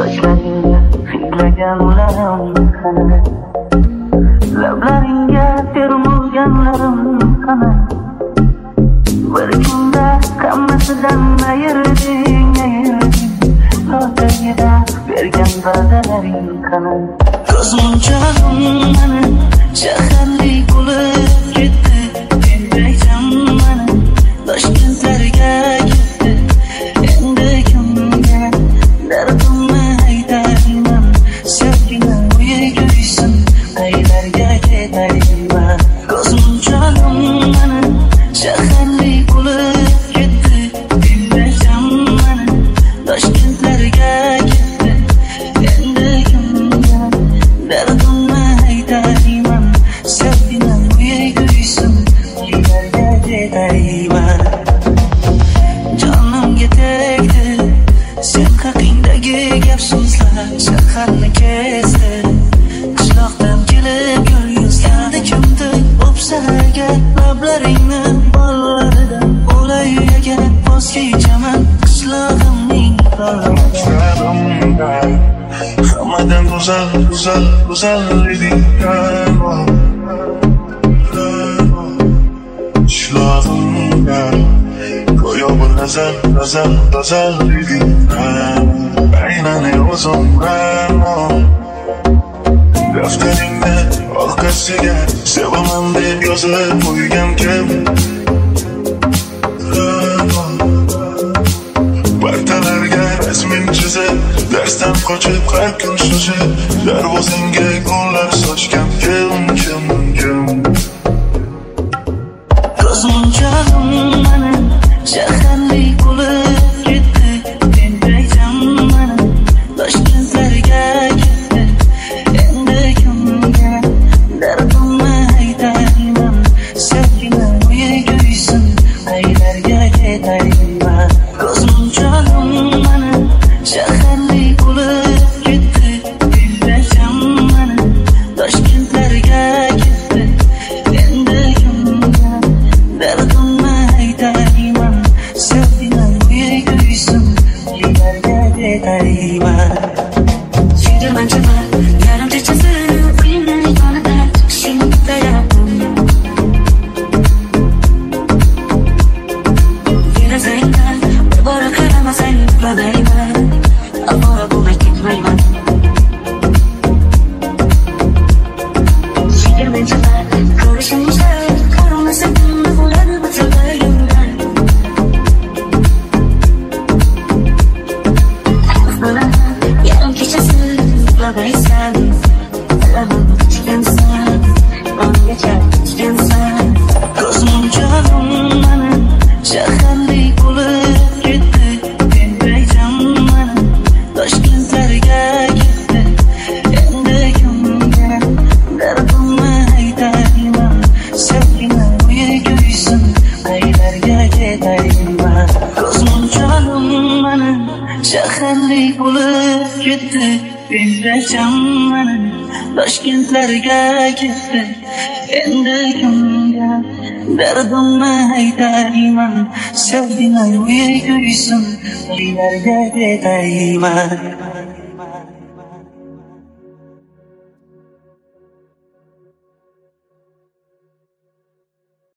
sochlaringga hidlaganlarim qani, lablaringga termulganlarim qani. Bir kunda hammasidan ayırding, xotirga bergan va'dalaring qani. Ko'zmunchog'im mani shaharlik bo'lib ketdi, endijon mani Toshkentlarga ketdi. Endi kimga dardimni aytayman, sevgini uyga-uysin qaylarga ketayman. Ko'zmunchog'im mani shaharlik bo'lib ketdi, endijon mani Toshkentlarga ketdi. Endi kimga dardimni aytayman, sevgini uyga-uysin qaylarga ketayman. Jonimga tegdi sen haqingdagi gap-so'zlar, shaharni kesdi qishloqdan kelib yo'l yuzlar. Endi kimdir o'psa agar lablaringni bollaridan o'lay uyaga voz kechaman qishlog'imning qo'llaridan. Hammadan go'zal eding qishlog'imda, go'yo bir g'azal eding. Aynan o'zim daftaringda orqasiga sevaman deb yozib qo'ygan kim? Partalarga rasming chizib, darsdan qochib har kun shoshib, darvozangga gullar sochgan kim? Ko'zmunchog'im mani shaharlik bo'lib ketdi, endijon mani Toshkentlarga ketdi. Endi kimga dardimni aytayman, sevgini uyga-uysin qaylarga ketayman. Ko'zmunchog'im mani shaharlik bo'lib ketdi, endijon mani Toshkentlarga ketdi. Endi kimga dardimni aytayman, sevgini uyga-uysin qaylarga ketayman. Suydirman chaqar yarim kechasi uyimni yonida chiqishing kutayapman. Derazangdan bir bora qaramasang uxlamayman, avvora bo'lmay ketmayman. Suydirman chaqar ko'rishimcha ko'rmasam nima bo'ladi bitilmayimdan. Yarim kechasi uxlamaysan, alamim ichgansan, ongacha ichgansan. Ko'zmunchog'im mani shaharlik bo'lib ketdi, endijon mani Toshkentlarga ketdi. Endi kimga dardimni aytayman, sevgini uyga-uysin qaylarga ketayman. Ko'zmunchog'im mani shaharlik bo'lib ketdi, endijon mani Toshkentlarga ketdi. Endi kimga dardimni aytayman, sevgini uyga-uysin qaylarga ketayman.